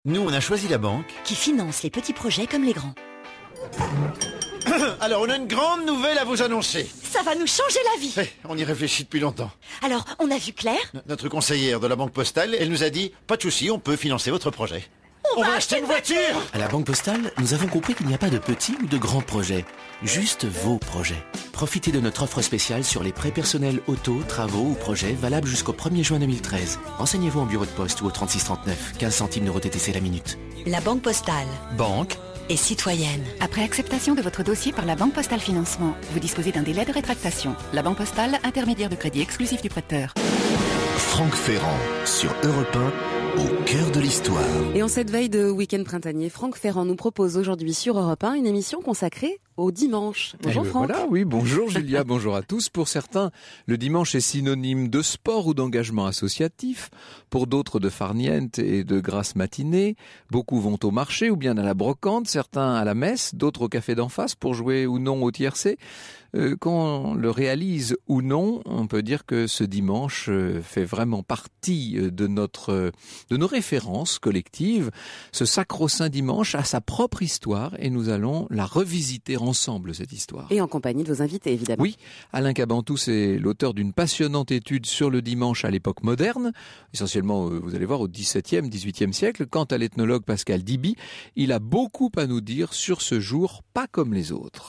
Nous, on a choisi la banque qui finance les petits projets comme les grands. Alors, on a une grande nouvelle à vous annoncer. Ça va nous changer la vie. On y réfléchit depuis longtemps. Alors, on a vu Claire. Notre conseillère de la Banque Postale, elle nous a dit, pas de souci, on peut financer votre projet. On va acheter une voiture. À la Banque Postale, nous avons compris qu'il n'y a pas de petits ou de grands projets. Juste vos projets. Profitez de notre offre spéciale sur les prêts personnels auto, travaux ou projets valables jusqu'au 1er juin 2013. Renseignez-vous en bureau de poste ou au 3639, 15 centimes d'euros TTC la minute. La Banque Postale. Banque et citoyenne. Après acceptation de votre dossier par la Banque Postale Financement, vous disposez d'un délai de rétractation. La Banque Postale, intermédiaire de crédit exclusif du prêteur. Franck Ferrand, sur Europe 1, au cœur de l'histoire. Et en cette veille de week-end printanier, Franck Ferrand nous propose aujourd'hui sur Europe 1 une émission consacrée au dimanche. Bonjour Franck. Voilà, oui, bonjour Julia, bonjour à tous. Pour certains, le dimanche est synonyme de sport ou d'engagement associatif. Pour d'autres, de farniente et de grasse matinée. Beaucoup vont au marché ou bien à la brocante, certains à la messe, d'autres au café d'en face pour jouer ou non au tiercé. Qu'on le réalise ou non, on peut dire que ce dimanche fait vraiment partie de nos références collectives. Ce sacro-saint dimanche a sa propre histoire et nous allons la revisiter ensemble, cette histoire. Et en compagnie de vos invités, évidemment. Oui, Alain Cabantous est l'auteur d'une passionnante étude sur le dimanche à l'époque moderne, essentiellement, vous allez voir, au XVIIe, XVIIIe siècle. Quant à l'ethnologue Pascal Diby, il a beaucoup à nous dire sur ce jour pas comme les autres.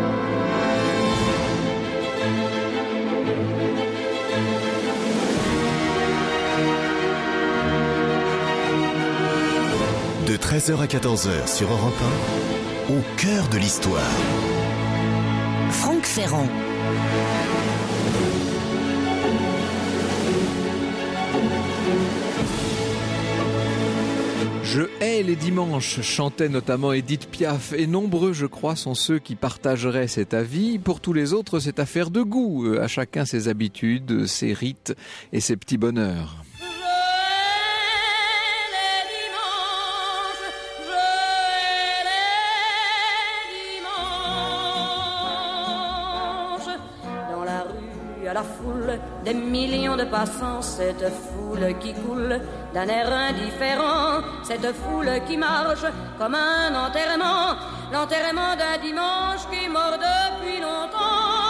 De 13h à 14h sur Europe 1, au cœur de l'histoire. Franck Ferrand. Je hais les dimanches, chantait notamment Édith Piaf, et nombreux, je crois, sont ceux qui partageraient cet avis. Pour tous les autres, c'est affaire de goût, à chacun ses habitudes, ses rites et ses petits bonheurs. À la foule des millions de passants, cette foule qui coule d'un air indifférent, cette foule qui marche comme un enterrement, l'enterrement d'un dimanche qui est mort depuis longtemps.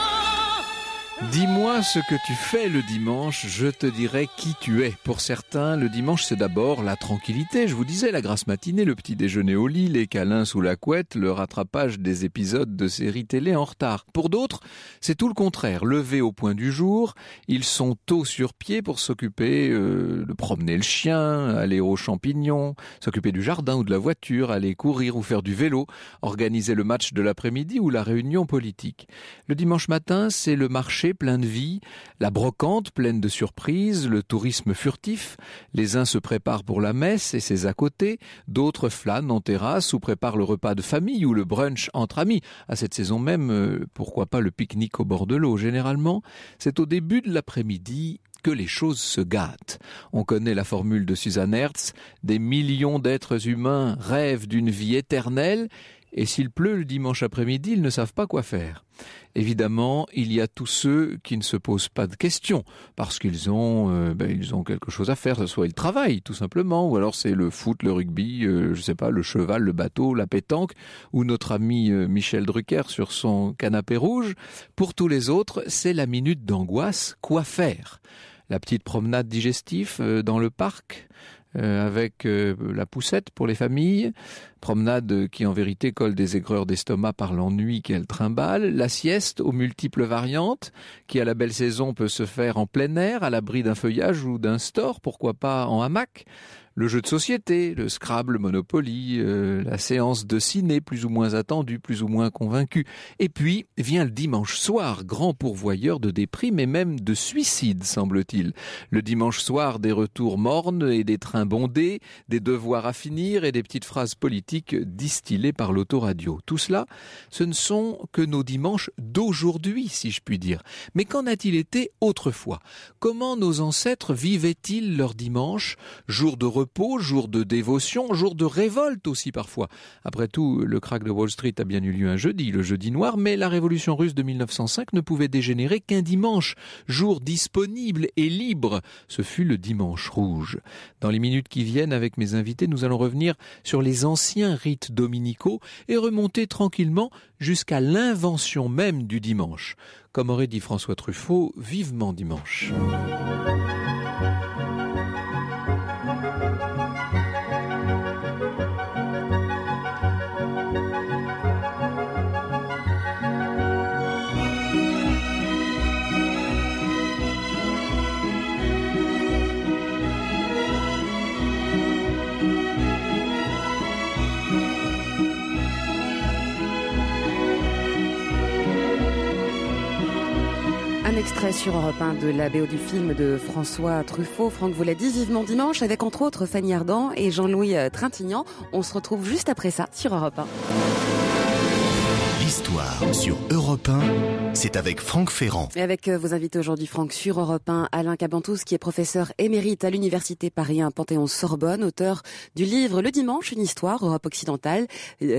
Dis-moi ce que tu fais le dimanche, je te dirai qui tu es. Pour certains, le dimanche c'est d'abord la tranquillité, je vous disais, la grasse matinée, le petit déjeuner au lit, les câlins sous la couette, le rattrapage des épisodes de séries télé en retard. Pour d'autres, c'est tout le contraire, lever au point du jour, ils sont tôt sur pied pour s'occuper de promener le chien, aller aux champignons, s'occuper du jardin ou de la voiture, aller courir ou faire du vélo, organiser le match de l'après-midi ou la réunion politique. Le dimanche matin, c'est le marché plein de vie, la brocante pleine de surprises, le tourisme furtif. Les uns se préparent pour la messe et ses à côté, d'autres flânent en terrasse ou préparent le repas de famille ou le brunch entre amis. À cette saison même, pourquoi pas le pique-nique au bord de l'eau. Généralement, c'est au début de l'après-midi que les choses se gâtent. On connaît la formule de Suzanne Hertz, des millions d'êtres humains rêvent d'une vie éternelle, et s'il pleut le dimanche après-midi, ils ne savent pas quoi faire. Évidemment, il y a tous ceux qui ne se posent pas de questions, parce qu'ils ont quelque chose à faire, soit ils travaillent tout simplement, ou alors c'est le foot, le rugby, le cheval, le bateau, la pétanque, ou notre ami Michel Drucker sur son canapé rouge. Pour tous les autres, c'est la minute d'angoisse, quoi faire ? La petite promenade digestive dans le parc, avec la poussette pour les familles, promenade qui en vérité colle des aigreurs d'estomac par l'ennui qu'elle trimballe, la sieste aux multiples variantes, qui à la belle saison peut se faire en plein air, à l'abri d'un feuillage ou d'un store, pourquoi pas en hamac, le jeu de société, le Scrabble, le Monopoly, la séance de ciné plus ou moins attendue, plus ou moins convaincue. Et puis vient le dimanche soir, grand pourvoyeur de déprime et même de suicide, semble-t-il. Le dimanche soir, des retours mornes et des trains bondés, des devoirs à finir et des petites phrases politiques distillées par l'autoradio. Tout cela, ce ne sont que nos dimanches d'aujourd'hui, si je puis dire. Mais qu'en a-t-il été autrefois ? Comment nos ancêtres vivaient-ils leur dimanche, jour de repos repos, jour de dévotion, jour de révolte aussi parfois. Après tout, le krach de Wall Street a bien eu lieu un jeudi, le jeudi noir, mais la révolution russe de 1905 ne pouvait dégénérer qu'un dimanche, jour disponible et libre. Ce fut le dimanche rouge. Dans les minutes qui viennent, avec mes invités, nous allons revenir sur les anciens rites dominicaux et remonter tranquillement jusqu'à l'invention même du dimanche. Comme aurait dit François Truffaut, vivement dimanche. Un extrait sur Europe 1 de la BO du film de François Truffaut. Franck vous l'a dit, vivement dimanche, avec entre autres Fanny Ardant et Jean-Louis Trintignant. On se retrouve juste après ça sur Europe 1. L'histoire sur Europe 1, c'est avec Franck Ferrand. Et avec vos invités aujourd'hui, Franck, sur Europe 1, Alain Cabantous, qui est professeur émérite à l'Université Paris 1 Panthéon-Sorbonne, auteur du livre Le Dimanche, une histoire, Europe occidentale,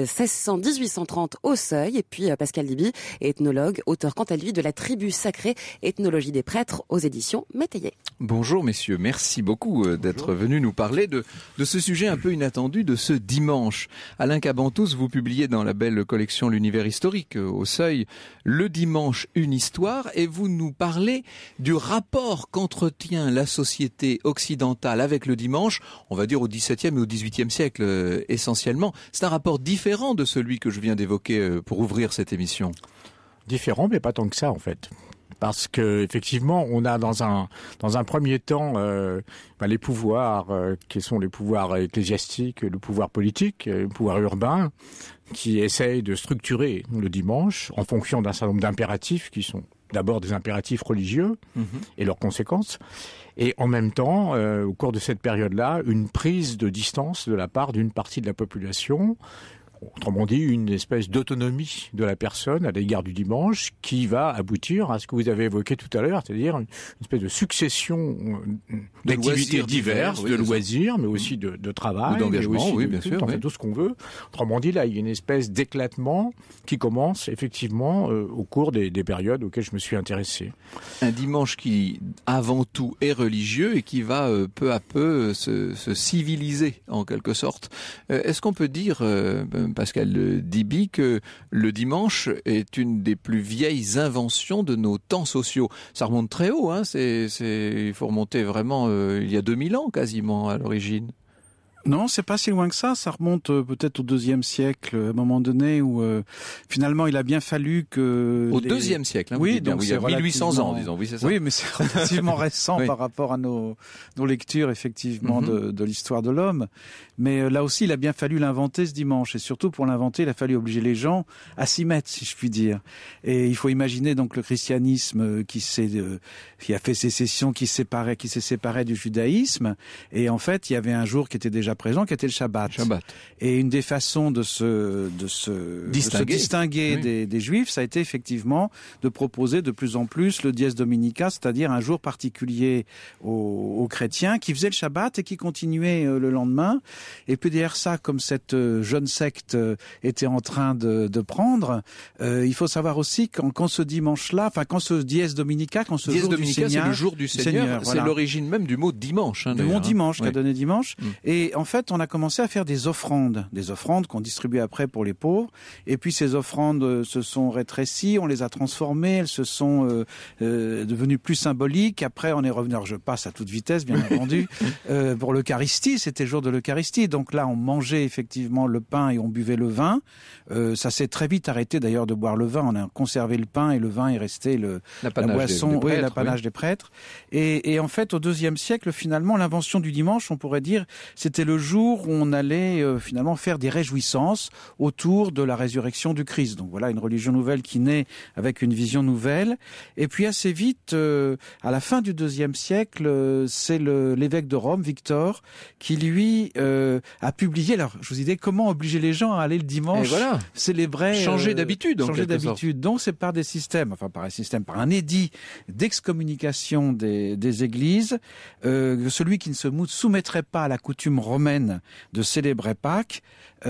1600-1830 au Seuil. Et puis Pascal Diby, ethnologue, auteur quant à lui de La tribu sacrée, ethnologie des prêtres aux éditions Métayer. Bonjour messieurs, merci beaucoup d'être venus nous parler de ce sujet un peu inattendu de ce dimanche. Alain Cabantous, vous publiez dans la belle collection L'Univers historique au Seuil, Le Dimanche, une histoire, et vous nous parlez du rapport qu'entretient la société occidentale avec le dimanche, on va dire au XVIIe et au XVIIIe siècle essentiellement. C'est un rapport différent de celui que je viens d'évoquer pour ouvrir cette émission. Différent, mais pas tant que ça en fait. Parce que effectivement, on a dans un premier temps les pouvoirs qui sont les pouvoirs ecclésiastiques, le pouvoir politique, le pouvoir urbain, qui essayent de structurer le dimanche en fonction d'un certain nombre d'impératifs qui sont d'abord des impératifs religieux et leurs conséquences. Et en même temps, au cours de cette période-là, une prise de distance de la part d'une partie de la population. Autrement dit, une espèce d'autonomie de la personne à l'égard du dimanche qui va aboutir à ce que vous avez évoqué tout à l'heure, c'est-à-dire une espèce de succession d'activités diverses, de loisirs, mais aussi de travail, ou d'engagement, oui, bien sûr, tout ce qu'on veut. Autrement dit, là, il y a une espèce d'éclatement qui commence effectivement au cours des périodes auxquelles je me suis intéressé. Un dimanche qui, avant tout, est religieux et qui va peu à peu se civiliser, en quelque sorte. Est-ce qu'on peut dire... Pascal Diby, que le dimanche est une des plus vieilles inventions de nos temps sociaux. Ça remonte très haut, hein, il faut remonter vraiment il y a 2000 ans quasiment à l'origine. Non, c'est pas si loin que ça. Ça remonte peut-être au IIe siècle, à un moment donné où finalement il a bien fallu que... Au IIe siècle, hein, oui, donc il y a 1800 ans, disons. Oui, c'est ça. Oui, mais c'est relativement récent oui. Par rapport à nos lectures, effectivement, de l'histoire de l'homme. Mais là aussi, il a bien fallu l'inventer ce dimanche. Et surtout, pour l'inventer, il a fallu obliger les gens à s'y mettre, si je puis dire. Et il faut imaginer donc le christianisme qui a fait sécession, qui s'est séparé du judaïsme. Et en fait, il y avait un jour qui était déjà présent, qui était le Shabbat. Et une des façons de se distinguer oui. des Juifs, ça a été effectivement de proposer de plus en plus le dies dominica, c'est-à-dire un jour particulier aux chrétiens qui faisaient le Shabbat et qui continuaient le lendemain. Et puis derrière ça, comme cette jeune secte était en train de prendre, il faut savoir aussi quand ce dimanche-là, enfin quand ce dies dominica, quand ce jour du Seigneur, c'est le jour du Seigneur, c'est l'origine même du mot dimanche. Du mot dimanche, qu'a donné dimanche. Et en fait, on a commencé à faire des offrandes qu'on distribuait après pour les pauvres. Et puis ces offrandes se sont rétrécies, on les a transformées, elles se sont devenues plus symboliques. Après, on est revenu, alors je passe à toute vitesse, bien entendu, pour l'Eucharistie, c'était le jour de l'Eucharistie. Donc là, on mangeait effectivement le pain et on buvait le vin. Ça s'est très vite arrêté d'ailleurs de boire le vin. On a conservé le pain et le vin est resté la boisson et l'apanage des prêtres. Et en fait, au IIe siècle, finalement, l'invention du dimanche, on pourrait dire, c'était le jour où on allait finalement faire des réjouissances autour de la résurrection du Christ. Donc voilà une religion nouvelle qui naît avec une vision nouvelle. Et puis assez vite, à la fin du IIe siècle, c'est l'évêque de Rome, Victor, qui lui a publié. Alors je vous disais comment obliger les gens à aller le dimanche célébrer. Changer d'habitude. Changer d'habitude. Donc c'est par des systèmes, par un édit d'excommunication des églises. Celui qui ne se soumettrait pas à la coutume romaine de célébrer Pâques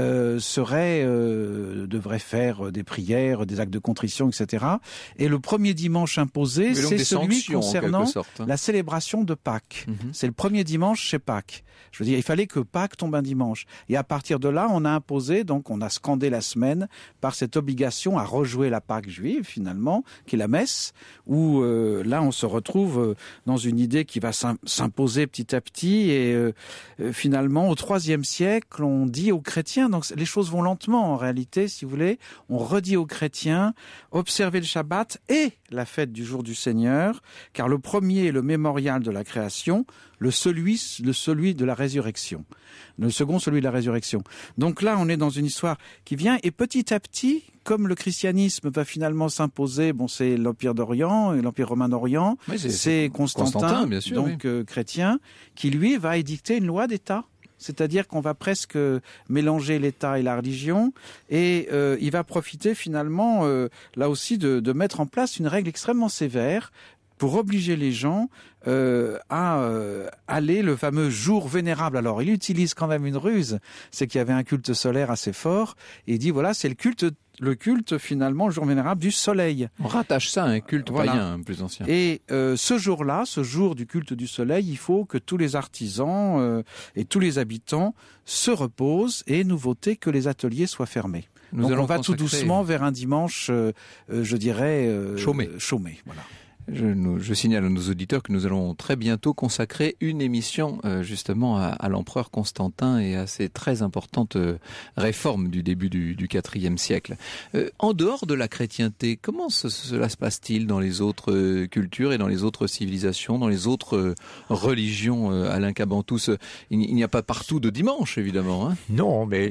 devrait faire des prières, des actes de contrition, etc. Et le premier dimanche imposé, c'est celui concernant la célébration de Pâques. C'est le premier dimanche chez Pâques. Je veux dire, il fallait que Pâques tombe un dimanche. Et à partir de là, on a imposé, donc on a scandé la semaine par cette obligation à rejouer la Pâques juive, finalement, qui est la messe, où là, on se retrouve dans une idée qui va s'imposer petit à petit. Et finalement, au IIIe siècle, on dit aux chrétiens, donc les choses vont lentement en réalité, si vous voulez, on redit aux chrétiens, observez le Shabbat et la fête du jour du Seigneur, car le premier est le mémorial de la création, le celui de la résurrection. Le second, celui de la résurrection. Donc là, on est dans une histoire qui vient, et petit à petit, comme le christianisme va finalement s'imposer, c'est l'Empire d'Orient, l'Empire romain d'Orient, c'est Constantin, bien sûr, donc chrétien, qui lui va édicter une loi d'État. C'est-à-dire qu'on va presque mélanger l'État et la religion, et il va profiter finalement, là aussi, de mettre en place une règle extrêmement sévère pour obliger les gens à aller le fameux jour vénérable. Alors, il utilise quand même une ruse, c'est qu'il y avait un culte solaire assez fort, et il dit, voilà, c'est le culte finalement, le jour vénérable du soleil. On rattache ça à un culte païen plus ancien. Et ce jour-là, ce jour du culte du soleil, il faut que tous les artisans et tous les habitants se reposent, et nouveauté, que les ateliers soient fermés. Donc on va tout doucement vers un dimanche, je dirais, chômé. Voilà. Je signale à nos auditeurs que nous allons très bientôt consacrer une émission justement à l'empereur Constantin et à ces très importantes réformes du début du IVe siècle. En dehors de la chrétienté, comment cela se passe-t-il dans les autres cultures et dans les autres civilisations, dans les autres religions, Alain Cabantous? Il n'y a pas partout de dimanche, évidemment. Hein. Non, mais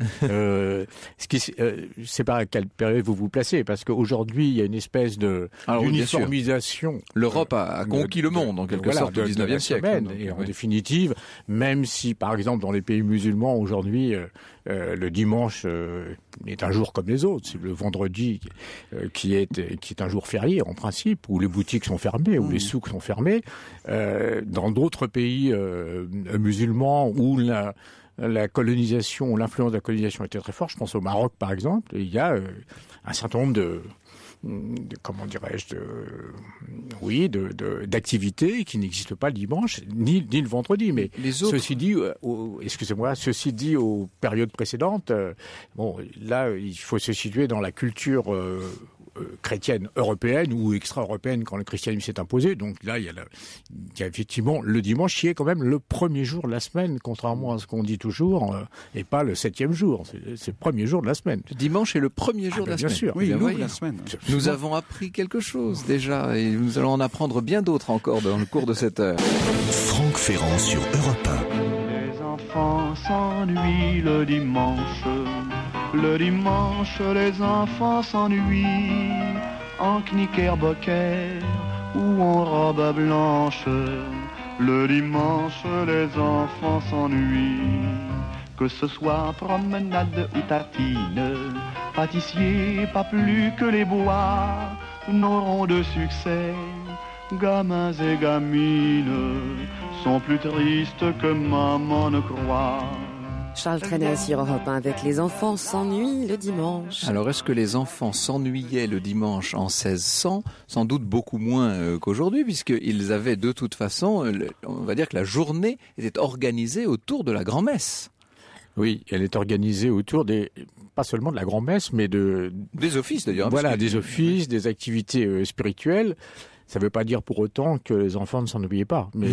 c'est pas à quelle période vous vous placez, parce qu'aujourd'hui, il y a une espèce d'uniformisation. L'Europe a conquis le monde, en quelque sorte, au XIXe siècle. Et en définitive, même si, par exemple, dans les pays musulmans, aujourd'hui, le dimanche est un jour comme les autres. C'est le vendredi qui est un jour férié, en principe, où les boutiques sont fermées, où les souks sont fermés. Dans d'autres pays musulmans, où la colonisation, l'influence de la colonisation était très forte, je pense au Maroc, par exemple, il y a un certain nombre d'activités qui n'existent pas le dimanche ni le vendredi. Mais ceci dit, aux périodes précédentes, là, il faut se situer dans la culture chrétienne européenne ou extra-européenne quand le christianisme s'est imposé. Donc là, il y a effectivement le dimanche qui est quand même le premier jour de la semaine, contrairement à ce qu'on dit toujours, et pas le 7e jour. C'est le premier jour de la semaine. Le dimanche est le premier jour de la semaine. Bien sûr. Oui, il ouvre la semaine. Nous avons appris quelque chose déjà, et nous allons en apprendre bien d'autres encore dans le cours de cette heure. Franck Ferrand sur Europe 1. Les enfants s'ennuient le dimanche. Le dimanche, les enfants s'ennuient en knickerbocker ou en robe blanche. Le dimanche, les enfants s'ennuient. Que ce soit promenade ou tartine, pâtissier, pas plus que les bois n'auront de succès. Gamins et gamines sont plus tristes que maman ne croit. Charles Trenet sur Europe 1 avec Les enfants s'ennuient le dimanche. Alors, est-ce que les enfants s'ennuyaient le dimanche en 1600? Sans doute beaucoup moins qu'aujourd'hui, puisqu'ils avaient de toute façon, on va dire que la journée était organisée autour de la grand-messe. Oui, elle est organisée autour pas seulement de la grand-messe, mais des offices d'ailleurs. Voilà, des offices, des activités spirituelles. Ça ne veut pas dire pour autant que les enfants ne s'en oublient pas. Mais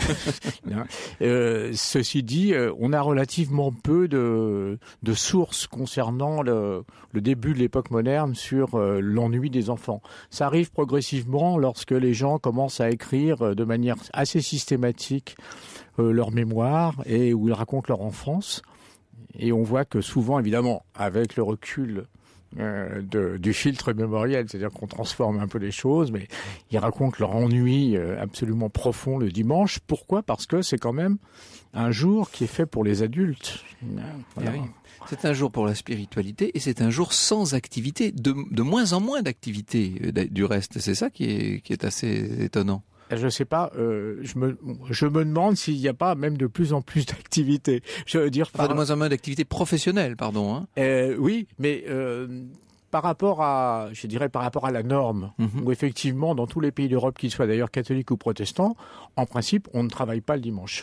ceci dit, on a relativement peu de sources concernant le début de l'époque moderne sur l'ennui des enfants. Ça arrive progressivement lorsque les gens commencent à écrire de manière assez systématique leur mémoire et où ils racontent leur enfance. Et on voit que souvent, évidemment, avec le recul du filtre mémoriel, c'est-à-dire qu'on transforme un peu les choses, mais ils racontent leur ennui absolument profond le dimanche. Pourquoi ? Parce que c'est quand même un jour qui est fait pour les adultes. Voilà. Oui. C'est un jour pour la spiritualité et c'est un jour sans activité, de moins en moins d'activité du reste. C'est ça qui est assez étonnant. Je ne sais pas, je me demande s'il n'y a pas même de plus en plus d'activités. Je veux dire, de moins en moins d'activités professionnelles, pardon. Hein. Oui, mais par rapport à la norme, où effectivement, dans tous les pays d'Europe, qu'ils soient d'ailleurs catholiques ou protestants, en principe, on ne travaille pas le dimanche.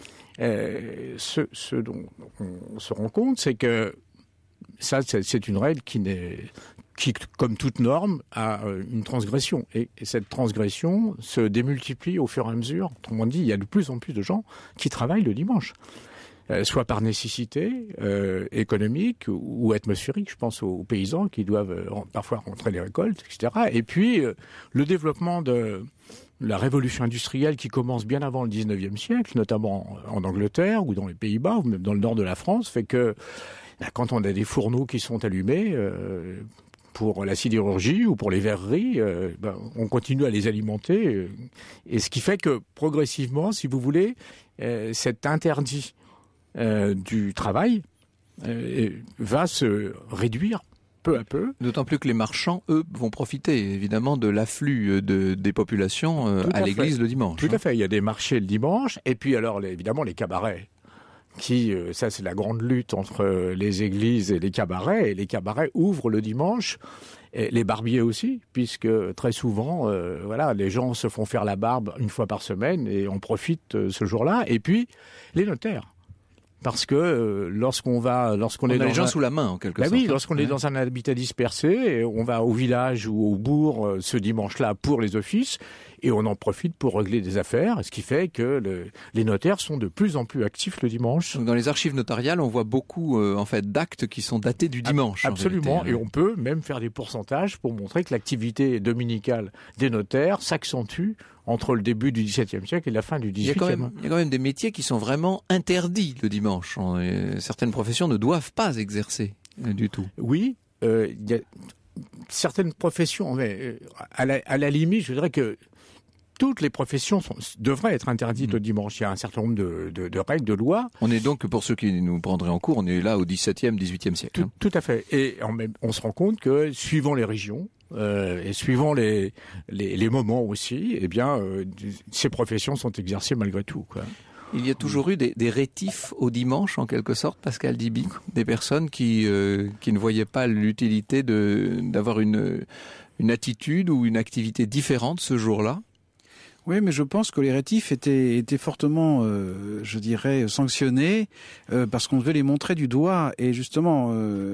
Ce dont on se rend compte, c'est que ça, c'est une règle qui, comme toute norme, a une transgression. Et cette transgression se démultiplie au fur et à mesure. Autrement dit, il y a de plus en plus de gens qui travaillent le dimanche. Soit par nécessité économique ou atmosphérique, je pense aux paysans qui doivent parfois rentrer les récoltes, etc. Et puis, le développement de la révolution industrielle qui commence bien avant le 19e siècle, notamment en Angleterre ou dans les Pays-Bas ou même dans le nord de la France, fait que quand on a des fourneaux qui sont allumés pour la sidérurgie ou pour les verreries, on continue à les alimenter. Et ce qui fait que progressivement, si vous voulez, cet interdit du travail va se réduire peu à peu. D'autant plus que les marchands, eux, vont profiter évidemment de l'afflux des populations à l'église le dimanche. Tout à fait, il y a des marchés le dimanche, et puis alors évidemment les cabarets. Ça c'est la grande lutte entre les églises et les cabarets ouvrent le dimanche, et les barbiers aussi, puisque très souvent, les gens se font faire la barbe une fois par semaine et on profite ce jour-là, et puis les notaires. Parce que lorsqu'on est les gens sous la main en quelque sorte. Oui, lorsqu'on est dans un habitat dispersé, on va au village ou au bourg ce dimanche-là pour les offices et on en profite pour régler des affaires, ce qui fait que les notaires sont de plus en plus actifs le dimanche. Donc dans les archives notariales, on voit beaucoup d'actes qui sont datés du dimanche. Absolument, et on peut même faire des pourcentages pour montrer que l'activité dominicale des notaires s'accentue entre le début du XVIIe siècle et la fin du XVIIIe. Il y a quand même des métiers qui sont vraiment interdits le dimanche. Certaines professions ne doivent pas exercer du tout. Oui, il y a certaines professions, mais à la limite, je dirais que toutes les professions devraient être interdites le dimanche. Il y a un certain nombre de règles, de lois. On est donc, pour ceux qui nous prendraient en cours, on est là au XVIIe, XVIIIe siècle. Tout à fait. Et on se rend compte que, suivant les régions, et suivant les moments aussi, ces professions sont exercées malgré tout, quoi. Il y a toujours eu des rétifs au dimanche, en quelque sorte, Pascal Diby, des personnes qui ne voyaient pas l'utilité d'avoir une attitude ou une activité différente ce jour-là. Oui, mais je pense que les rétifs étaient fortement, je dirais, sanctionnés parce qu'on devait les montrer du doigt. Et justement,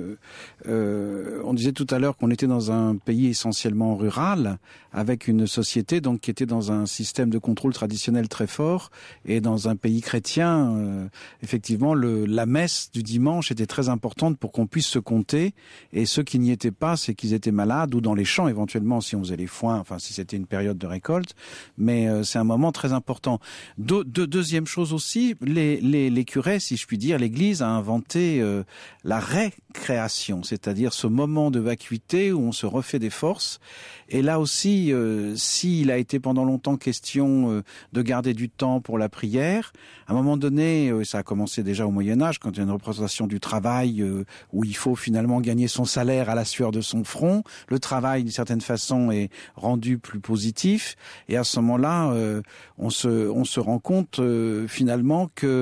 on disait tout à l'heure qu'on était dans un pays essentiellement rural, avec une société donc qui était dans un système de contrôle traditionnel très fort. Et dans un pays chrétien, effectivement, la messe du dimanche était très importante pour qu'on puisse se compter. Et ceux qui n'y étaient pas, c'est qu'ils étaient malades ou dans les champs éventuellement si on faisait les foins, enfin si c'était une période de récolte. Mais c'est un moment très important. Deuxième chose aussi, les curés, si je puis dire, l'Église a inventé la récréation, c'est-à-dire ce moment de vacuité où on se refait des forces. Et là aussi, s'il a été pendant longtemps question de garder du temps pour la prière, à un moment donné, ça a commencé déjà au Moyen-Âge, quand il y a une représentation du travail où il faut finalement gagner son salaire à la sueur de son front, le travail, d'une certaine façon, est rendu plus positif. Et à ce moment-là, on se rend compte finalement que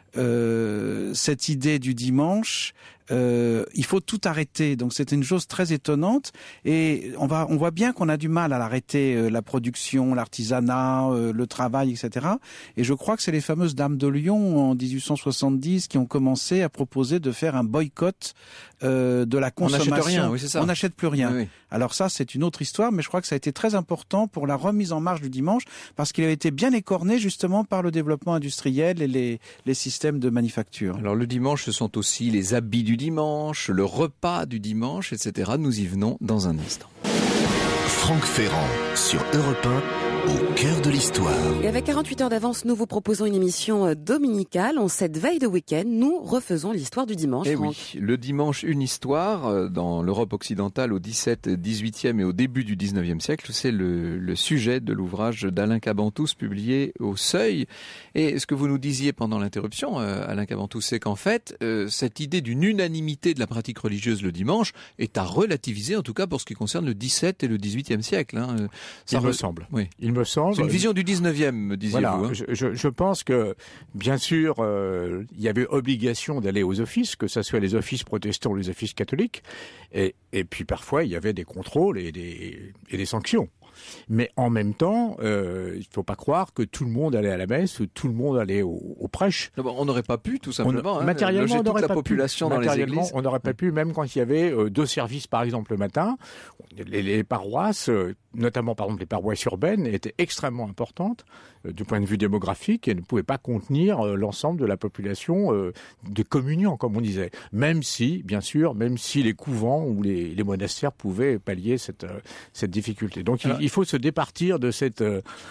cette idée du dimanche, il faut tout arrêter. Donc c'est une chose très étonnante et on voit bien qu'on a du mal à l'arrêter, la production, l'artisanat, le travail, etc. Et je crois que c'est les fameuses Dames de Lyon en 1870 qui ont commencé à proposer de faire un boycott de la consommation. On n'achète rien, oui, c'est ça. On n'achète plus rien. Oui. Alors ça, c'est une autre histoire, mais je crois que ça a été très important pour la remise en marche du dimanche parce qu'il avait été bien écorné justement par le développement industriel et les systèmes de manufacture. Alors le dimanche, ce sont aussi les habits du dimanche, le repas du dimanche, etc. Nous y venons dans un instant. Franck Ferrand sur Europe 1, au cœur de l'histoire. Et avec 48 heures d'avance, nous vous proposons une émission dominicale. En cette veille de week-end, nous refaisons l'histoire du dimanche. Et Franck. oui, le dimanche, une histoire dans l'Europe occidentale au XVIIe, XVIIIe et au début du XIXe siècle. C'est le sujet de l'ouvrage d'Alain Cabantous publié au Seuil. Et ce que vous nous disiez pendant l'interruption, Alain Cabantous, c'est qu'en fait, cette idée d'une unanimité de la pratique religieuse le dimanche est à relativiser, en tout cas pour ce qui concerne le XVIIe et le XVIIIe siècle. Hein. Ça me semble. Oui. Il me semble. C'est une vision du 19e, me disiez-vous. Voilà, Hein. je pense que, bien sûr, il y avait obligation d'aller aux offices, que ce soit les offices protestants ou les offices catholiques, et puis parfois il y avait des contrôles et des sanctions. Mais en même temps, il ne faut pas croire que tout le monde allait à la messe, ou tout le monde allait aux prêches. On n'aurait pas pu, tout simplement, matériellement, loger on n'aurait toute la pas population pu. dans les églises. On n'aurait pas pu, même quand il y avait 2 services, par exemple, le matin. Les paroisses, notamment par exemple les paroisses urbaines, étaient extrêmement importantes du point de vue démographique et ne pouvaient pas contenir l'ensemble de la population de communion, comme on disait. Même si, bien sûr, les couvents ou les monastères pouvaient pallier cette difficulté. Donc il faut se départir de cette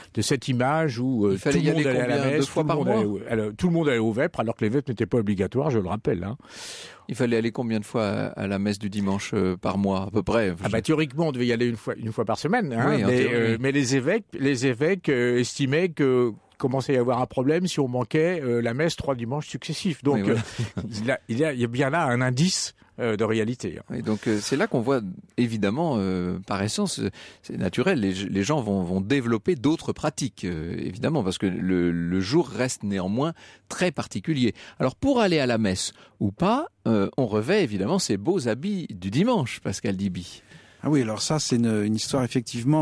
image où tout le monde allait à la messe, tout le monde allait aux vêpres, alors que les vêpres n'étaient pas obligatoires, je le rappelle. Hein. Il fallait aller combien de fois à la messe du dimanche par mois, à peu près? Théoriquement, on devait y aller une fois par semaine. Hein, oui, mais les évêques estimaient que commençait à y avoir un problème si on manquait la messe 3 dimanches successifs. Donc il y a bien là un indice de réalité. Et donc c'est là qu'on voit, évidemment, par essence, c'est naturel, les gens vont développer d'autres pratiques, évidemment, parce que le jour reste néanmoins très particulier. Alors pour aller à la messe ou pas, on revêt évidemment ces beaux habits du dimanche, Pascal Diby. Ah oui, alors ça, c'est une histoire effectivement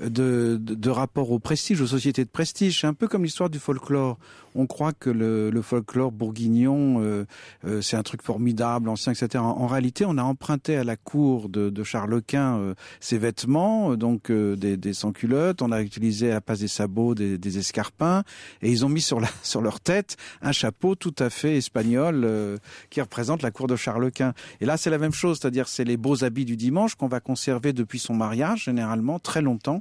de rapport au prestige, aux sociétés de prestige. C'est un peu comme l'histoire du folklore. On croit que le folklore bourguignon, c'est un truc formidable, ancien, etc. En réalité, on a emprunté à la cour de Charles Quint ses vêtements, donc des sans-culottes. On a utilisé à la place des sabots des escarpins, et ils ont mis sur leur tête un chapeau tout à fait espagnol qui représente la cour de Charles Quint. Et là, c'est la même chose, c'est-à-dire c'est les beaux habits du dimanche qu'on va conserver depuis son mariage, généralement, très longtemps,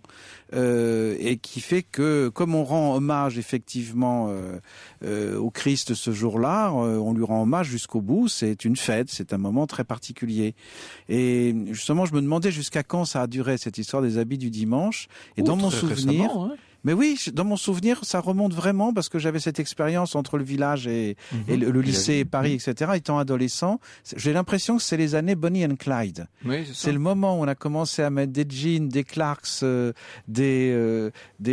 et qui fait que, comme on rend hommage effectivement au Christ ce jour-là, on lui rend hommage jusqu'au bout, c'est une fête, c'est un moment très particulier. Et justement, je me demandais jusqu'à quand ça a duré, cette histoire des habits du dimanche, et dans mon souvenir... Mais oui, dans mon souvenir, ça remonte vraiment parce que j'avais cette expérience entre le village et le lycée et Paris, etc. Étant adolescent, j'ai l'impression que c'est les années Bonnie and Clyde. Oui, c'est le moment où on a commencé à mettre des jeans, des Clarks, des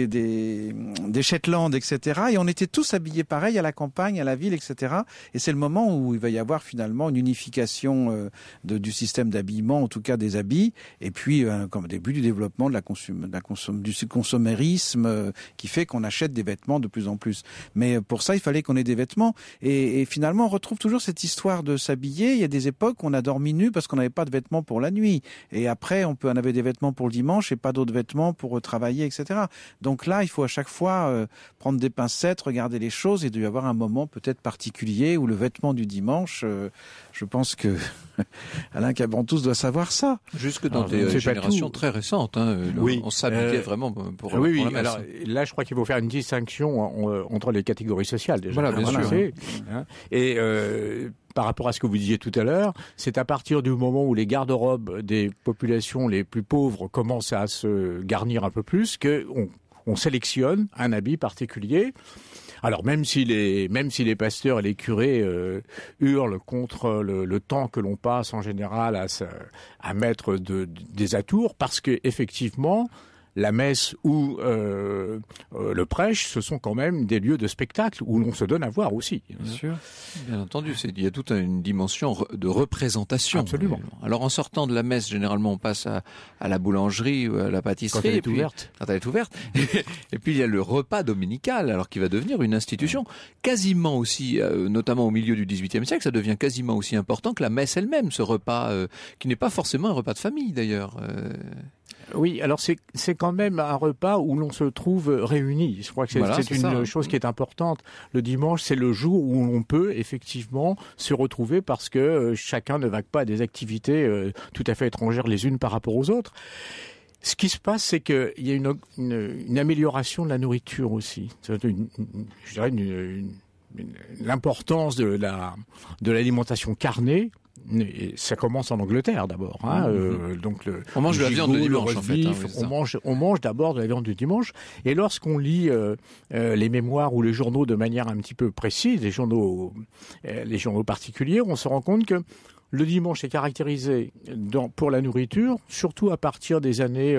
Shetland, etc. Et on était tous habillés pareil à la campagne, à la ville, etc. Et c'est le moment où il va y avoir finalement une unification du système d'habillement, en tout cas des habits, et puis comme début du développement du consommérisme, qui fait qu'on achète des vêtements de plus en plus. Mais pour ça, il fallait qu'on ait des vêtements. Et finalement, on retrouve toujours cette histoire de s'habiller. Il y a des époques où on a dormi nu parce qu'on n'avait pas de vêtements pour la nuit. Et après, on avait des vêtements pour le dimanche et pas d'autres vêtements pour travailler, etc. Donc là, il faut à chaque fois prendre des pincettes, regarder les choses, et il doit y avoir un moment peut-être particulier où le vêtement du dimanche, je pense que Alain Cabantous doit savoir ça. Jusque dans des générations très récentes, on s'habillait vraiment pour la messe. Alors, là, je crois qu'il faut faire une distinction entre les catégories sociales déjà. Voilà, bien sûr. Et par rapport à ce que vous disiez tout à l'heure, c'est à partir du moment où les garde-robes des populations les plus pauvres commencent à se garnir un peu plus qu'on sélectionne un habit particulier. Alors même si les pasteurs et les curés hurlent contre le temps que l'on passe en général à mettre des atours, parce que effectivement la messe ou le prêche, ce sont quand même des lieux de spectacle où l'on se donne à voir aussi. Bien sûr. Bien entendu, il y a toute une dimension de représentation. Absolument. Alors en sortant de la messe, généralement on passe à la boulangerie ou à la pâtisserie. Quand elle est ouverte. Quand elle est ouverte. Et puis il y a le repas dominical, alors qui va devenir une institution quasiment aussi, notamment au milieu du XVIIIe siècle, ça devient quasiment aussi important que la messe elle-même, ce repas qui n'est pas forcément un repas de famille d'ailleurs. Oui, alors c'est quand même un repas où l'on se trouve réunis. Je crois que c'est une chose qui est importante. Le dimanche, c'est le jour où on peut effectivement se retrouver parce que chacun ne vague pas à des activités tout à fait étrangères les unes par rapport aux autres. Ce qui se passe, c'est qu'il y a une amélioration de la nourriture aussi. Je dirais l'importance de l'alimentation carnée. Et ça commence en Angleterre d'abord. Donc on mange de la viande de dimanche en fait. On mange d'abord de la viande du dimanche. Et lorsqu'on lit les mémoires ou les journaux de manière un petit peu précise, les journaux particuliers, on se rend compte que le dimanche est caractérisé pour la nourriture, surtout à partir des années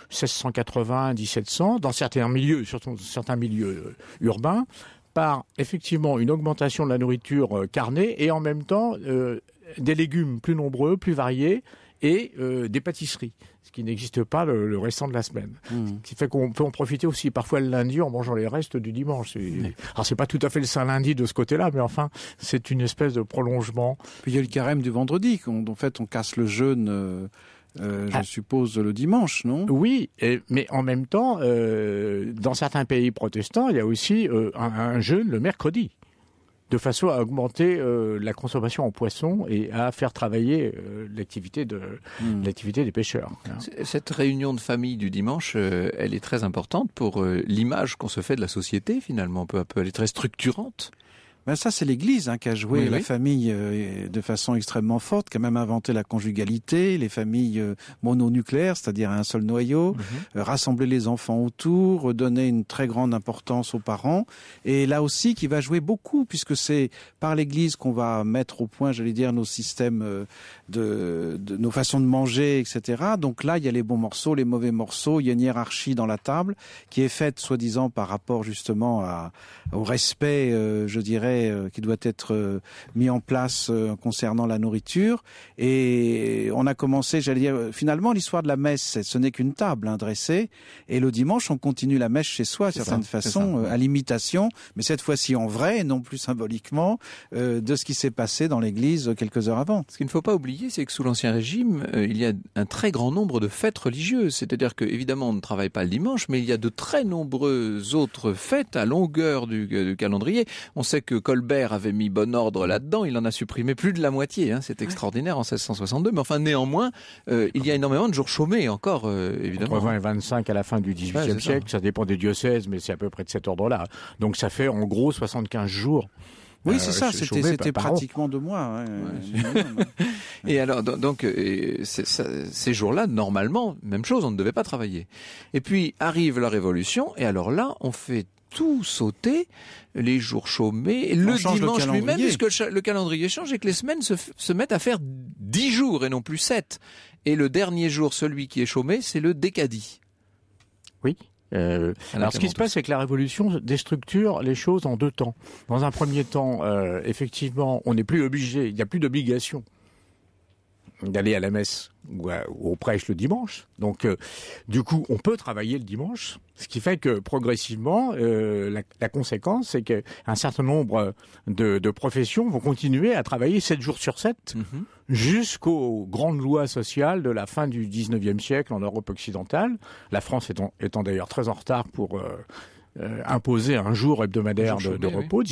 1680-1700, dans certains milieux, surtout dans certains milieux urbains, par effectivement une augmentation de la nourriture carnée et en même temps des légumes plus nombreux, plus variés et des pâtisseries, ce qui n'existe pas le restant de la semaine. Ce qui fait qu'on peut en profiter aussi parfois le lundi en mangeant les restes du dimanche. Alors c'est pas tout à fait le Saint Lundi de ce côté-là, mais enfin c'est une espèce de prolongement. Puis il y a le carême du vendredi, en fait on casse le jeûne. Je suppose le dimanche, non ? Oui, mais en même temps, dans certains pays protestants, il y a aussi un jeûne le mercredi, de façon à augmenter la consommation en poisson et à faire travailler l'activité des pêcheurs. Cette réunion de famille du dimanche, elle est très importante pour l'image qu'on se fait de la société, finalement, peu à peu. Elle est très structurante. Ben ça, c'est l'Église qui a joué la famille de façon extrêmement forte, qui a même inventé la conjugalité, les familles mononucléaires, c'est-à-dire un seul noyau, rassembler les enfants autour, donner une très grande importance aux parents. Et là aussi, qui va jouer beaucoup, puisque c'est par l'Église qu'on va mettre au point, j'allais dire, nos systèmes de nos façons de manger, etc. Donc là, il y a les bons morceaux, les mauvais morceaux, il y a une hiérarchie dans la table qui est faite, soi-disant, par rapport justement au respect, je dirais, qui doit être mis en place concernant la nourriture. Et on a commencé, j'allais dire, finalement, l'histoire de la messe, ce n'est qu'une table dressée. Et le dimanche, on continue la messe chez soi, d'une certaine façon, à l'imitation, mais cette fois-ci en vrai, et non plus symboliquement, de ce qui s'est passé dans l'église quelques heures avant. Ce qu'il ne faut pas oublier, c'est que sous l'Ancien Régime, il y a un très grand nombre de fêtes religieuses. C'est-à-dire que, évidemment, on ne travaille pas le dimanche, mais il y a de très nombreuses autres fêtes à longueur du calendrier. On sait que Colbert avait mis bon ordre là-dedans, il en a supprimé plus de la moitié, c'est extraordinaire en 1662, mais enfin néanmoins, il y a énormément de jours chômés encore, évidemment. Entre 20 et 25 à la fin du XVIIIe siècle, ça dépend des diocèses, mais c'est à peu près de cet ordre-là. Donc ça fait en gros 75 jours. Oui, c'est ça, c'était pratiquement 2 mois. Et alors, donc, ces jours-là, normalement, même chose, on ne devait pas travailler. Et puis, arrive la Révolution, et alors là, on fait tout sauter, les jours chômés, le dimanche lui-même, puisque le calendrier change et que les semaines se mettent à faire 10 jours et non plus 7. Et le dernier jour, celui qui est chômé, c'est le décadi. Oui. Alors ce qui se passe, c'est que la Révolution déstructure les choses en 2 temps. Dans un premier temps, effectivement, on n'est plus obligé, il n'y a plus d'obligation d'aller à la messe ou au prêche le dimanche. Donc, du coup, on peut travailler le dimanche, ce qui fait que progressivement, la conséquence, c'est qu'un certain nombre de professions vont continuer à travailler 7 jours sur 7 jusqu'aux grandes lois sociales de la fin du 19e siècle en Europe occidentale. La France étant d'ailleurs très en retard pour imposer un jour hebdomadaire de repos,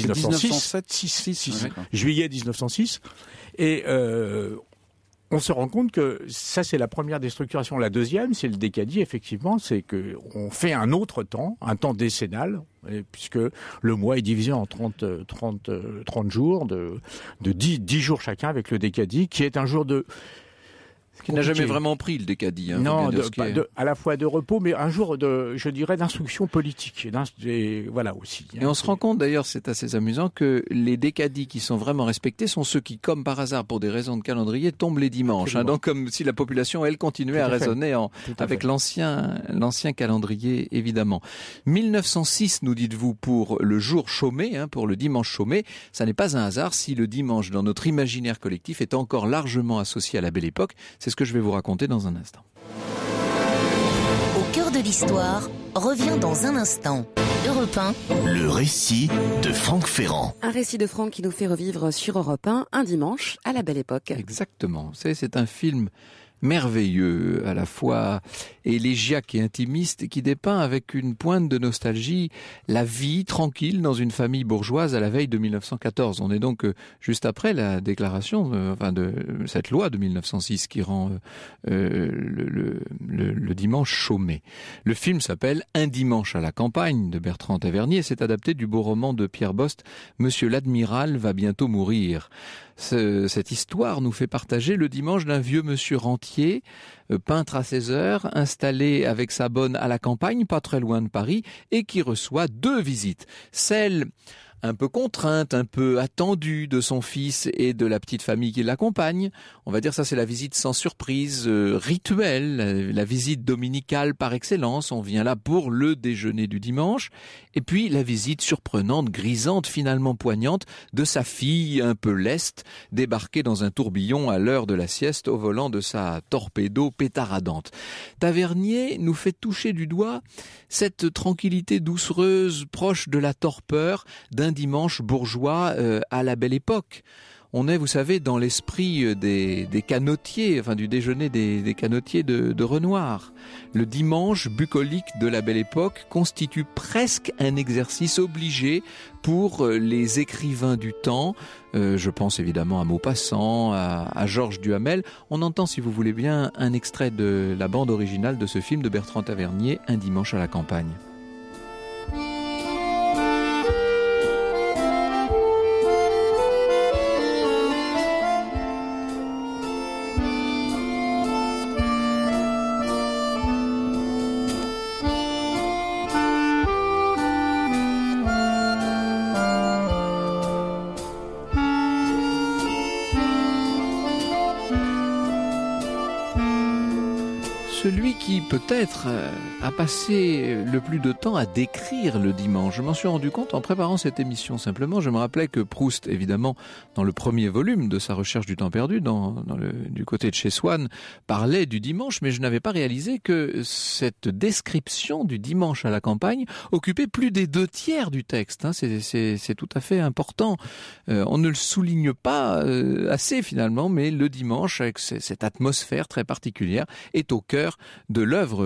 1906, juillet 1906. Et on se rend compte que ça, c'est la première déstructuration. La deuxième, c'est le décadi, effectivement, c'est qu'on fait un autre temps, un temps décennal, puisque le mois est divisé en 30 jours, de 10 jours chacun avec le décadi, qui est un jour de... Qui n'a jamais vraiment pris le décadi. Hein, non, à la fois de repos, mais un jour je dirais, d'instruction politique. Voilà aussi. Et on se rend compte d'ailleurs, c'est assez amusant, que les décadis qui sont vraiment respectés sont ceux qui, comme par hasard, pour des raisons de calendrier, tombent les dimanches. Hein, donc comme si la population, elle, continuait à raisonner avec l'ancien calendrier, évidemment. 1906, nous dites-vous, pour le jour chômé, hein, pour le dimanche chômé, ça n'est pas un hasard si le dimanche, dans notre imaginaire collectif, est encore largement associé à la Belle Époque. C'est ce que je vais vous raconter dans un instant. Au cœur de l'histoire revient dans un instant. Europe 1. Le récit de Franck Ferrand. Un récit de Franck qui nous fait revivre sur Europe 1 un dimanche à la Belle Époque. Exactement. Vous savez, c'est un film merveilleux, à la fois élégiaque et intimiste, qui dépeint avec une pointe de nostalgie la vie tranquille dans une famille bourgeoise à la veille de 1914. On est donc juste après la déclaration de cette loi de 1906 qui rend le dimanche chômé. Le film s'appelle Un dimanche à la campagne de Bertrand Tavernier. C'est adapté du beau roman de Pierre Bost, Monsieur l'Admiral va bientôt mourir. Cette histoire nous fait partager le dimanche d'un vieux monsieur rentier, peintre à 16 heures, installé avec sa bonne à la campagne, pas très loin de Paris, et qui reçoit 2 visites. Celle un peu contrainte, un peu attendue de son fils et de la petite famille qui l'accompagne. On va dire ça, c'est la visite sans surprise, rituelle, la visite dominicale par excellence. On vient là pour le déjeuner du dimanche. Et puis la visite surprenante, grisante, finalement poignante de sa fille un peu leste, débarquée dans un tourbillon à l'heure de la sieste au volant de sa torpedo pétaradante. Tavernier nous fait toucher du doigt cette tranquillité doucereuse, proche de la torpeur d'un dimanche bourgeois à la Belle Époque. On est, vous savez, dans l'esprit des canotiers, enfin du déjeuner des canotiers de Renoir. Le dimanche bucolique de la Belle Époque constitue presque un exercice obligé pour les écrivains du temps. Je pense évidemment à Maupassant, à Georges Duhamel. On entend, si vous voulez bien, un extrait de la bande originale de ce film de Bertrand Tavernier, Un dimanche à la campagne. Celui qui peut-être a passé le plus de temps à décrire le dimanche. Je m'en suis rendu compte en préparant cette émission. Simplement, je me rappelais que Proust, évidemment, dans le premier volume de sa recherche du temps perdu, du côté de chez Swann, parlait du dimanche, mais je n'avais pas réalisé que cette description du dimanche à la campagne occupait plus des 2/3 du texte. C'est tout à fait important. On ne le souligne pas assez finalement, mais le dimanche, avec cette atmosphère très particulière, est au cœur de l'œuvre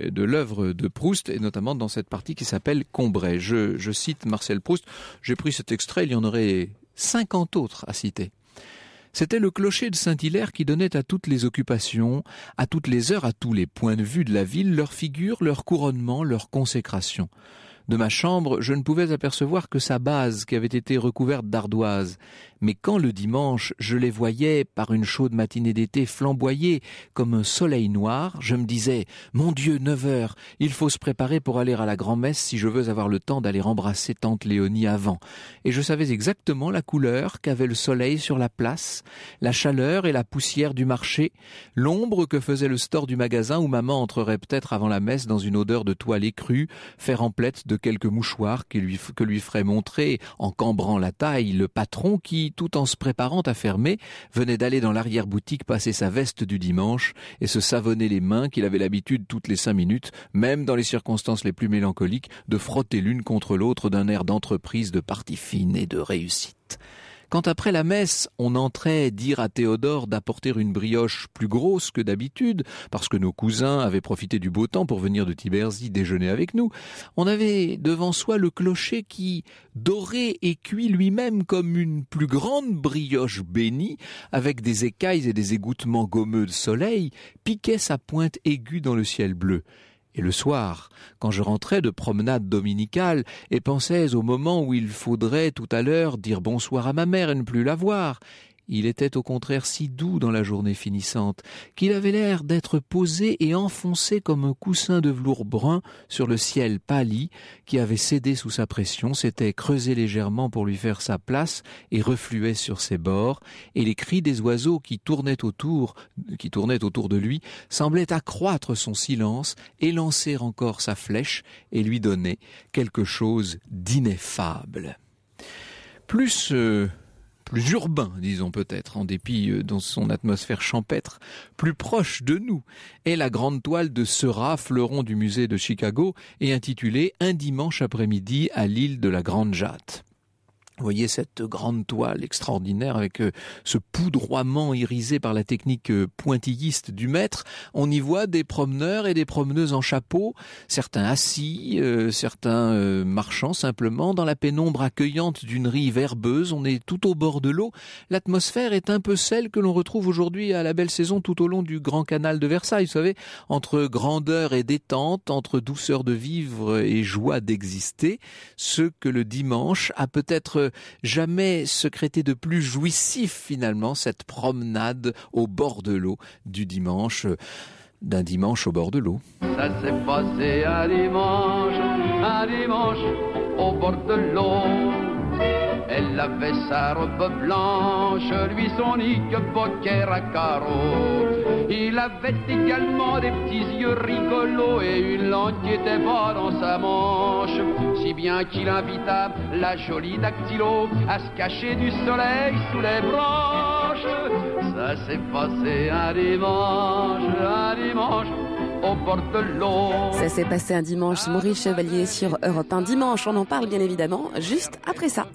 de Proust, et notamment dans cette partie qui s'appelle Combray. Je cite Marcel Proust, j'ai pris cet extrait, il y en aurait 50 autres à citer. C'était le clocher de Saint-Hilaire qui donnait à toutes les occupations, à toutes les heures, à tous les points de vue de la ville, leur figure, leur couronnement, leur consécration. De ma chambre, je ne pouvais apercevoir que sa base qui avait été recouverte d'ardoise. Mais quand le dimanche, je les voyais, par une chaude matinée d'été, flamboyer comme un soleil noir, je me disais « Mon Dieu, 9 heures, il faut se préparer pour aller à la grand-messe si je veux avoir le temps d'aller embrasser tante Léonie avant. » Et je savais exactement la couleur qu'avait le soleil sur la place, la chaleur et la poussière du marché, l'ombre que faisait le store du magasin où maman entrerait peut-être avant la messe dans une odeur de toile écrue, fer emplette de quelques mouchoirs que lui ferait montrer, en cambrant la taille, le patron qui, tout en se préparant à fermer, venait d'aller dans l'arrière-boutique passer sa veste du dimanche et se savonner les mains qu'il avait l'habitude toutes les 5 minutes, même dans les circonstances les plus mélancoliques, de frotter l'une contre l'autre d'un air d'entreprise, de partie fine et de réussite. Quand après la messe, on entrait dire à Théodore d'apporter une brioche plus grosse que d'habitude, parce que nos cousins avaient profité du beau temps pour venir de Tiberzy déjeuner avec nous, on avait devant soi le clocher qui, doré et cuit lui-même comme une plus grande brioche bénie, avec des écailles et des égouttements gommeux de soleil, piquait sa pointe aiguë dans le ciel bleu. Et le soir, quand je rentrais de promenade dominicale et pensais au moment où il faudrait tout à l'heure dire bonsoir à ma mère et ne plus la voir, Il était au contraire si doux dans la journée finissante qu'il avait l'air d'être posé et enfoncé comme un coussin de velours brun sur le ciel pâli qui avait cédé sous sa pression, s'était creusé légèrement pour lui faire sa place et refluait sur ses bords, et les cris des oiseaux qui tournaient autour de lui semblaient accroître son silence, élancer encore sa flèche et lui donner quelque chose d'ineffable. Plus urbain, disons peut-être, en dépit de son atmosphère champêtre, plus proche de nous, est la grande toile de Seurat, fleuron du musée de Chicago, et intitulée « Un dimanche après-midi à l'île de la Grande Jatte ». Vous voyez cette grande toile extraordinaire avec ce poudroiement irisé par la technique pointilliste du maître. On y voit des promeneurs et des promeneuses en chapeau, certains assis, certains marchant simplement dans la pénombre accueillante d'une rive herbeuse. On est tout au bord de l'eau. L'atmosphère est un peu celle que l'on retrouve aujourd'hui à la belle saison tout au long du grand canal de Versailles. Vous savez, entre grandeur et détente, entre douceur de vivre et joie d'exister, ce que le dimanche a peut-être jamais secrété de plus jouissif finalement, cette promenade au bord de l'eau du dimanche, d'un dimanche au bord de l'eau. Ça s'est passé un dimanche au bord de l'eau. Elle avait sa robe blanche, lui son knickerbocker à carreaux. Il avait également des petits yeux rigolos et une langue qui était pas dans sa manche. Si bien qu'il invita la jolie dactylo à se cacher du soleil sous les branches. Ça s'est passé un dimanche au bord de l'eau. Ça s'est passé un dimanche, Maurice Chevalier sur Europe 1. Dimanche, on en parle bien évidemment, juste après ça.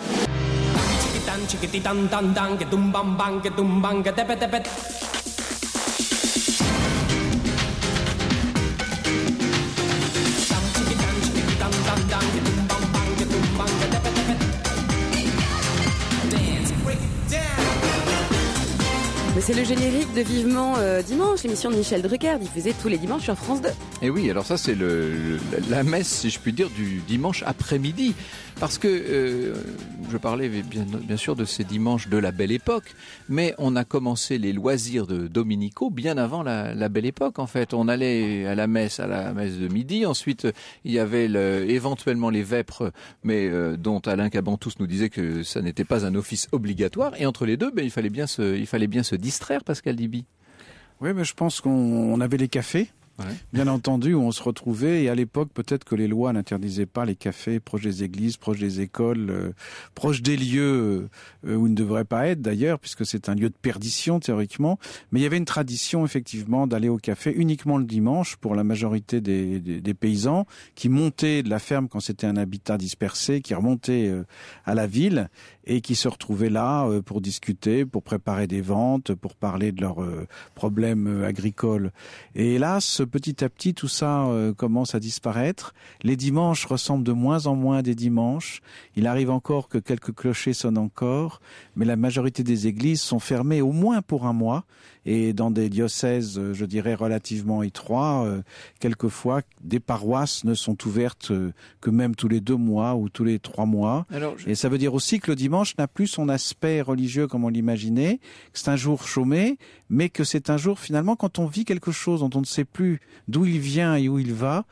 Mais c'est le générique de Vivement Dimanche, l'émission de Michel Drucker, diffusée tous les dimanches sur France 2. Et oui, alors ça c'est la messe, si je puis dire, du dimanche après-midi. Parce que je parlais bien sûr de ces dimanches de la Belle Époque, mais on a commencé les loisirs de dominicaux bien avant la Belle Époque en fait. On allait à la messe de midi, ensuite il y avait éventuellement les vêpres, mais dont Alain Cabantous nous disait que ça n'était pas un office obligatoire, et entre les deux, il fallait bien se distraire, Pascal Diby. Oui, mais je pense qu'on avait les cafés. Ouais. Bien entendu, où on se retrouvait, et à l'époque, peut-être que les lois n'interdisaient pas les cafés proches des églises, proches des écoles, proches des lieux où ils ne devraient pas être d'ailleurs, puisque c'est un lieu de perdition théoriquement. Mais il y avait une tradition effectivement d'aller au café uniquement le dimanche pour la majorité des paysans qui montaient de la ferme quand c'était un habitat dispersé, qui remontaient à la ville et qui se retrouvaient là pour discuter, pour préparer des ventes, pour parler de leurs problèmes agricoles. Et hélas, petit à petit, tout ça commence à disparaître. Les dimanches ressemblent de moins en moins à des dimanches. Il arrive encore que quelques clochers sonnent encore, mais la majorité des églises sont fermées au moins pour un mois. Et dans des diocèses, je dirais, relativement étroits, quelquefois, des paroisses ne sont ouvertes que même tous les 2 mois ou tous les 3 mois. Et ça veut dire aussi que le dimanche n'a plus son aspect religieux comme on l'imaginait, que c'est un jour chômé, mais que c'est un jour, finalement, quand on vit quelque chose dont on ne sait plus d'où il vient et où il va,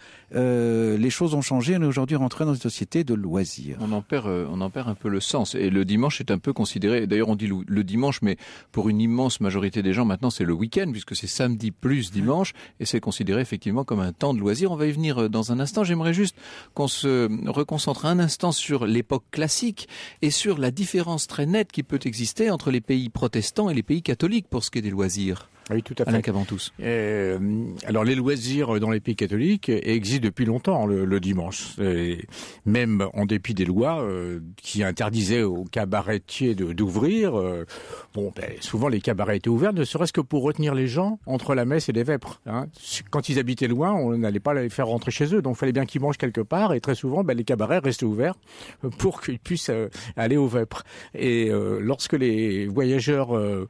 les choses ont changé. On est aujourd'hui rentré dans une société de loisirs. On en perd un peu le sens. Et le dimanche est un peu considéré, d'ailleurs on dit le dimanche, mais pour une immense majorité des gens, maintenant c'est le week-end, puisque c'est samedi plus dimanche, et c'est considéré effectivement comme un temps de loisir. On va y venir dans un instant. J'aimerais juste qu'on se reconcentre un instant sur l'époque classique et sur la différence très nette qui peut exister entre les pays protestants et les pays catholiques pour ce qui est des loisirs. Oui, tout à fait. Alain Cabantous. Alors, les loisirs dans les pays catholiques existent depuis longtemps le dimanche. Même en dépit des lois qui interdisaient aux cabaretiers d'ouvrir. Souvent, les cabarets étaient ouverts, ne serait-ce que pour retenir les gens entre la messe et les vêpres. Hein. Quand ils habitaient loin, on n'allait pas les faire rentrer chez eux. Donc, il fallait bien qu'ils mangent quelque part. Et très souvent, les cabarets restaient ouverts pour qu'ils puissent aller aux vêpres. Et lorsque les voyageurs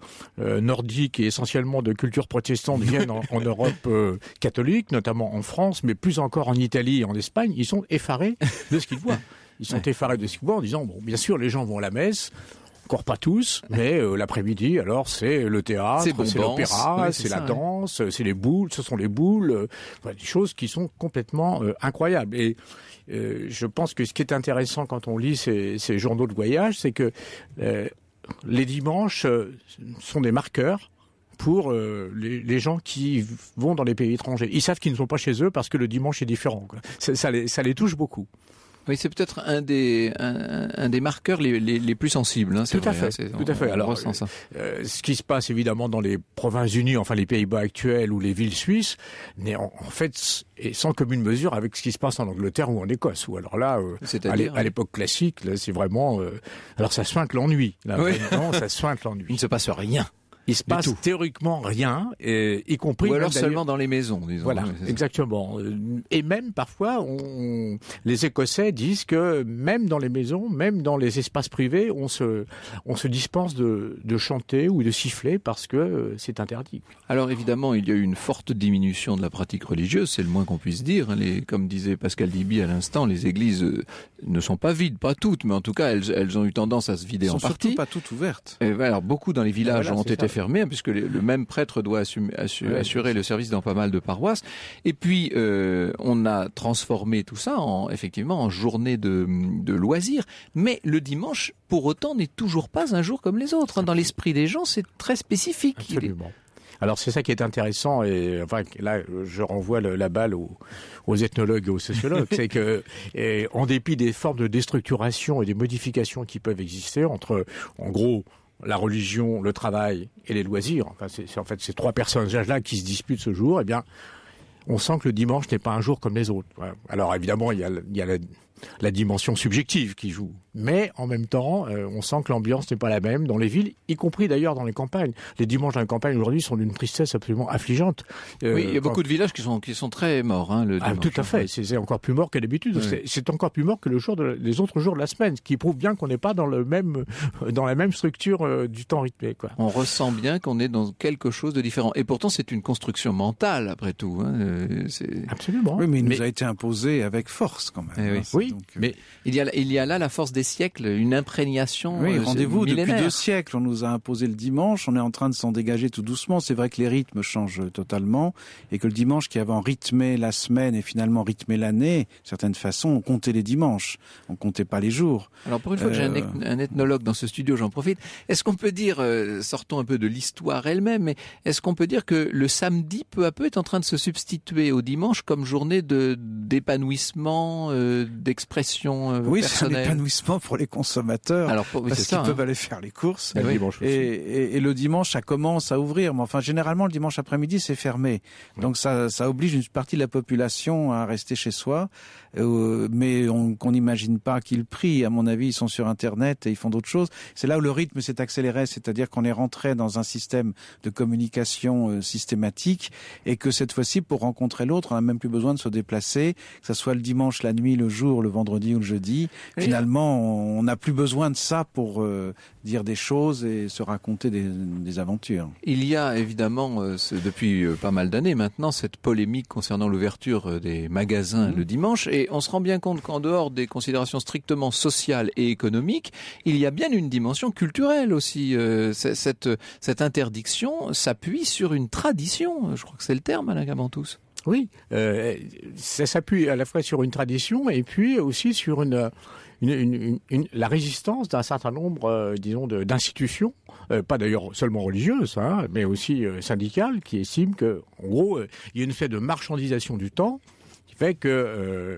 nordiques et essentiellement de culture protestante viennent en Europe catholique, notamment en France, mais plus encore en Italie et en Espagne, ils sont effarés de ce qu'ils voient. Ils sont effarés de ce qu'ils voient en disant, bien sûr, les gens vont à la messe, courent pas tous, mais l'après-midi, alors c'est le théâtre, c'est l'opéra, c'est la danse, c'est les boules, ce sont les boules, des choses qui sont complètement incroyables. Et je pense que ce qui est intéressant quand on lit ces journaux de voyage, c'est que les dimanches sont des marqueurs pour les gens qui vont dans les pays étrangers. Ils savent qu'ils ne sont pas chez eux parce que le dimanche est différent, quoi. Ça les touche beaucoup. Oui, c'est peut-être un des marqueurs les plus sensibles. Hein, tout à fait. Alors, ce qui se passe évidemment dans les provinces unies, enfin les Pays-Bas actuels ou les villes suisses, n'est en fait est sans commune mesure avec ce qui se passe en Angleterre ou en Écosse. Ou alors là, à l'époque classique, là, c'est vraiment. Alors ça sointe l'ennui. Là, vraiment, ça sointe l'ennui. Il ne se passe rien. Il se passe théoriquement rien, y compris... Ou alors seulement dans les maisons, disons. Voilà, exactement. Et même parfois, les Écossais disent que même dans les maisons, même dans les espaces privés, on se dispense de chanter ou de siffler parce que c'est interdit. Alors évidemment, il y a eu une forte diminution de la pratique religieuse, c'est le moins qu'on puisse dire. Comme disait Pascal Diby à l'instant, les églises ne sont pas vides, pas toutes, mais en tout cas, elles ont eu tendance à se vider en partie. Elles sont surtout pas toutes ouvertes. Et alors beaucoup dans les villages ont été fermé, puisque le même prêtre doit assurer le service dans pas mal de paroisses. Et puis, on a transformé tout ça effectivement en journée de loisirs. Mais le dimanche, pour autant, n'est toujours pas un jour comme les autres. Dans l'esprit des gens, c'est très spécifique. Absolument. Alors c'est ça qui est intéressant, et enfin là je renvoie la balle aux ethnologues et aux sociologues, c'est que en dépit des formes de déstructuration et des modifications qui peuvent exister entre, en gros, la religion, le travail et les loisirs, enfin c'est en fait ces trois personnages-là qui se disputent ce jour, eh bien on sent que le dimanche n'est pas un jour comme les autres. Alors évidemment il y a la dimension subjective qui joue. Mais en même temps, on sent que l'ambiance n'est pas la même dans les villes, y compris d'ailleurs dans les campagnes. Les dimanches dans les campagnes aujourd'hui sont d'une tristesse absolument affligeante. Oui, il y a beaucoup de villages qui sont très morts, le dimanche. Tout à fait, c'est encore plus mort que d'habitude. Oui. C'est encore plus mort que les autres jours de la semaine, ce qui prouve bien qu'on n'est pas dans la même structure du temps rythmé, quoi. On ressent bien qu'on est dans quelque chose de différent. Et pourtant, c'est une construction mentale, après tout. Absolument. Oui, mais il nous a été imposé avec force, quand même. Oui. Donc, mais il y a là la force des siècles, une imprégnation. Oui, rendez-vous, millénaire. depuis 2 siècles, on nous a imposé le dimanche, on est en train de s'en dégager tout doucement. C'est vrai que les rythmes changent totalement et que le dimanche qui avant rythmait la semaine et finalement rythmait l'année, d'une certaine façon, on comptait les dimanches, on comptait pas les jours. Alors pour une fois que j'ai un ethnologue dans ce studio, j'en profite. Est-ce qu'on peut dire, sortons un peu de l'histoire elle-même, mais est-ce qu'on peut dire que le samedi, peu à peu, est en train de se substituer au dimanche comme journée d'épanouissement, d'expression oui, personnelle? C'est un épanouissement pour les consommateurs. Alors, parce qu'ils peuvent aller faire les courses. Et le dimanche, ça commence à ouvrir. Mais enfin, généralement, le dimanche après-midi, c'est fermé. Donc, ça oblige une partie de la population à rester chez soi. Mais qu'on n'imagine pas qu'ils prient. À mon avis, ils sont sur Internet et ils font d'autres choses. C'est là où le rythme s'est accéléré. C'est-à-dire qu'on est rentré dans un système de communication systématique et que cette fois-ci, pour rencontrer l'autre, on n'a même plus besoin de se déplacer, que ce soit le dimanche, la nuit, le jour, le vendredi ou le jeudi. Finalement, on n'a plus besoin de ça pour dire des choses et se raconter des aventures. Il y a évidemment, depuis pas mal d'années maintenant, cette polémique concernant l'ouverture des magasins le dimanche, et on se rend bien compte qu'en dehors des considérations strictement sociales et économiques, il y a bien une dimension culturelle aussi. Cette interdiction s'appuie sur une tradition, je crois que c'est le terme, Alain Gabantous. Oui, ça s'appuie à la fois sur une tradition et puis aussi sur la résistance d'un certain nombre, disons, d'institutions, pas d'ailleurs seulement religieuses, mais aussi syndicales, qui estiment que, en gros, il y a une espèce de marchandisation du temps qui fait que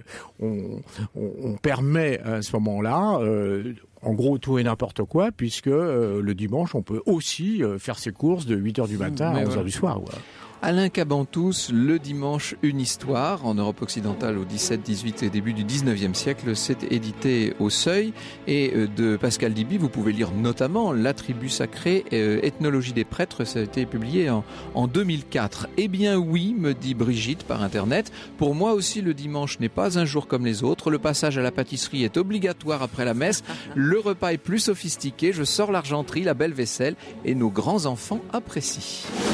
on permet à ce moment-là, en gros, tout et n'importe quoi, puisque le dimanche, on peut aussi faire ses courses de 8h du matin à 11h du soir. Ouais. Alain Gabantous, le dimanche, une histoire, en Europe occidentale au 17, 18 et début du 19e siècle. C'est édité au Seuil. Et de Pascal Diby, vous pouvez lire notamment L'attribut sacré, ethnologie des prêtres. Ça a été publié en 2004. Eh bien oui, me dit Brigitte par Internet. Pour moi aussi, le dimanche n'est pas un jour comme les autres. Le passage à la pâtisserie est obligatoire après la messe. Le repas est plus sophistiqué. Je sors l'argenterie, la belle vaisselle et nos grands-enfants apprécient.